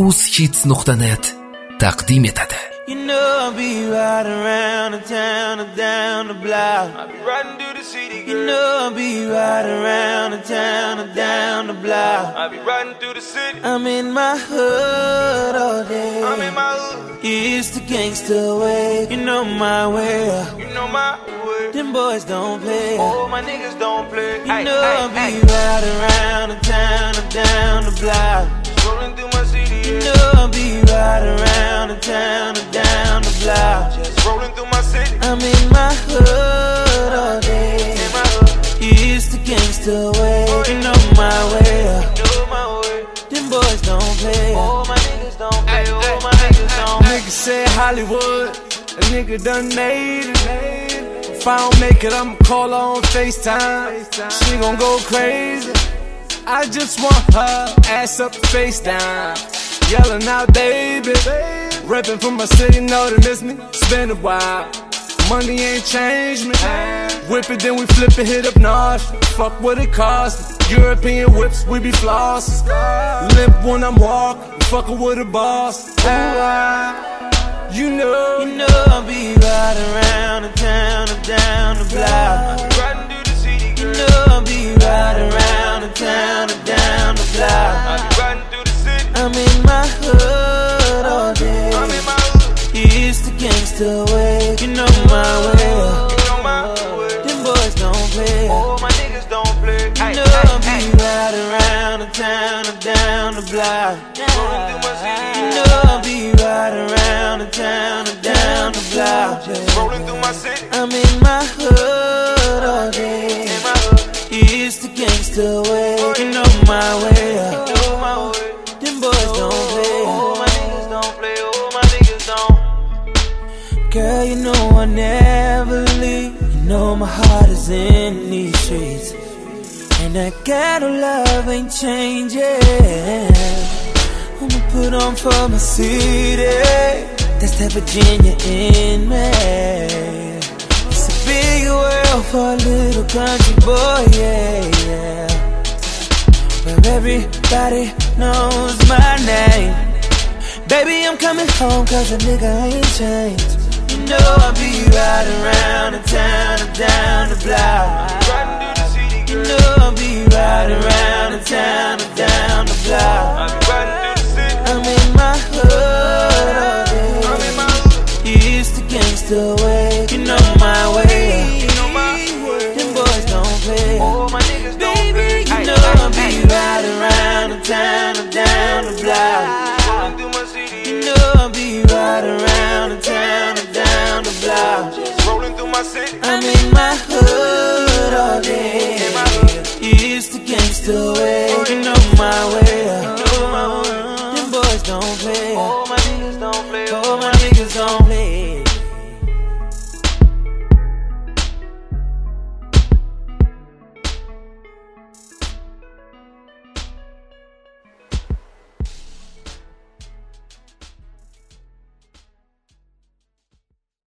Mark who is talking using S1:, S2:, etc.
S1: ushits.net taqdim etadi.
S2: You know I'll be riding around the town and down the block. I'll be riding through the city, girl. You know I'll be riding around the town and down the block. I'll be riding through the city. I'm in my hood all day. I'm in my hood. It's the gangster way. You know my way. You know my way. Them boys don't play. Oh, my niggas don't play. You know I'll be riding around the town and down the block. Rolling through my city, yeah. You know I'll be riding around the town and down the block. Just rolling through my city. I'm in my hood all day. In my hood. It's the gangster way. You know my way. You know my way. Them boys don't play. Oh, my niggas don't play. Oh, my niggas don't.
S3: Nigga said Hollywood. A nigga done made it. If I don't make it, I'ma call her on FaceTime. She gon' go crazy. I just want her ass up, face down, yelling out, baby. Reppin' from my city, know they miss me. It's been a while, money ain't changed me. Whip it, then we flip it, hit up Nosh. Fuck what it costs. European whips, we be flossin'. Limp when I'm walking, fuckin' with a boss. You know
S2: I'll be riding around the town and down the block. Riding through the city, girl. You know I'll be riding around the town and down the block. I'll be riding through the city. I'm in my hood all day. I'm in my hood. It's the gangster way. You know my way. You know my way. Them boys don't play. Oh, my niggas don't play. You know I'll be riding around the town and down the block. Rolling through my city. You know I'll be riding around the town and down the block. Just rolling through my city. I'm in my hood all day. In my hood. It's the gangster way. You know my way. You know my way. Them boys don't play. Oh, my niggas don't play. Oh, my niggas don't. Girl, you know I never leave. You know my heart is in these streets. And that ghetto love ain't changing. I'ma put on for my city. That's that Virginia in me. It's a big world for a little country boy, yeah. Where everybody knows my name. Baby, I'm coming home cause a nigga ain't changed. You know I'll be riding around the town and down the block. Riding through the city, girl. You know I'll be riding around the town and down the block. I'll be riding through the city. I'm in my hood all day. I'm in my hood. It's the gangster way. You know my way. You know my way. Them boys don't play. Oh, my niggas don't play. You know I'll be riding around the town and down the block. Rolling through my city. You know I'll be riding around the town and down the block. Just rolling through my city. I'm in my hood all day. In my hood. It's the gangster way.